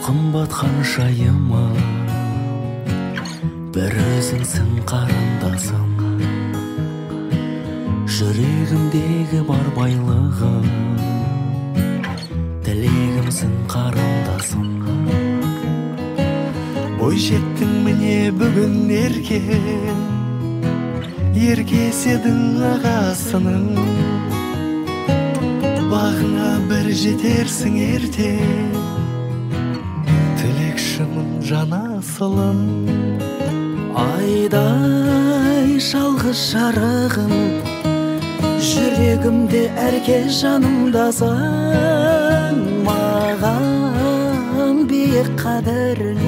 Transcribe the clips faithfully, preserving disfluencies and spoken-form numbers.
қымбат ханшайымы, бір өзіңсің қарындасым, жүрегімдегі бар байлығы, тілегімсің қарындасым. Бойжеттің міне бүгін еркен, еркеседің ағасының, бағыңа бір жетерсің ерте, тілекшімін жан асылым. Айдай жалғыз жарығым, жүрегімде әркез жанымдасың, маған биік қадірің,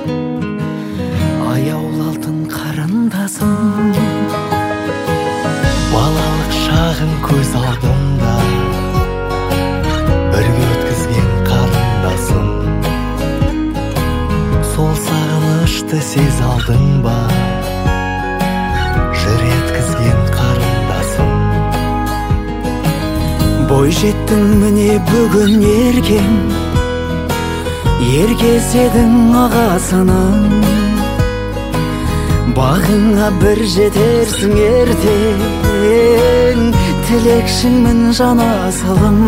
аяулы алтын қарындасым. Балалық шағың көз алдымда, бірге өткізген қарындасым, сол сағынышты сез алдың ба, жыр еткізген қарындасым. Бойжеттің міне бүгін еркен, еркеседің ағасының, бағыңа бір жетерсің ертең, тілекшіңмін жан асылым.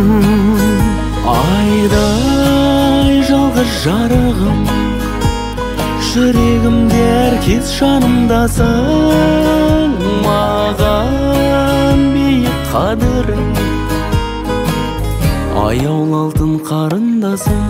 Айдай жалғыз жарығым, жүрегімде әркез жанымдасың, маған биік қадірің, аяулы алтын қарындасым.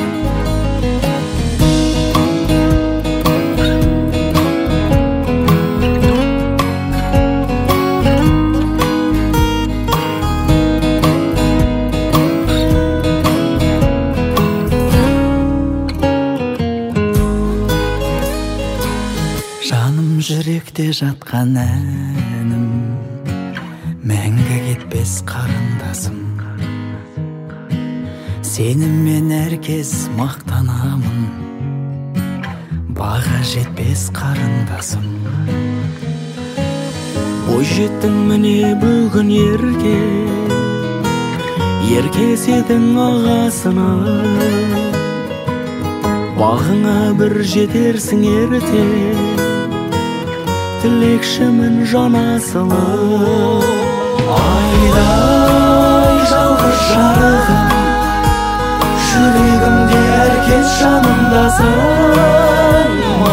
Жаным жүректе жатқан әнім, мәңгі кетпес қарындасым. Сеніммен әркез мақтанамын, баға жетпес қарындасым. Бойжеттің міне бүгін еркен, еркеседің ағасына, бағыңа бір жетерсің ерте, тілекшімін жан асылым. Айдай жалғыз жарығым, жүрегімде әркез жанымдасың,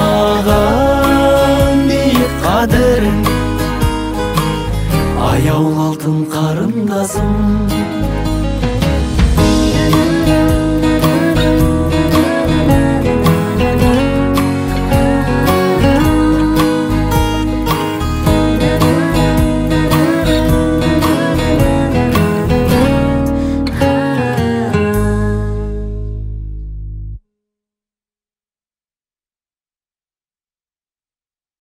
маған биік қадірің, аяулы алтын қарындасым.